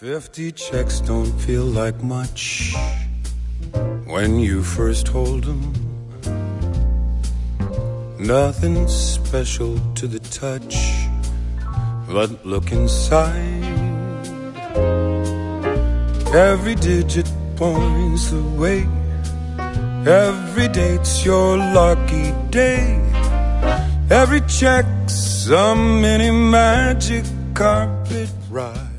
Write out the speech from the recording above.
50 checks don't feel like much when you first hold them. Nothing special to the touch, but look inside. Every digit points the way. Every date's your lucky day. Every check's a mini magic carpet ride.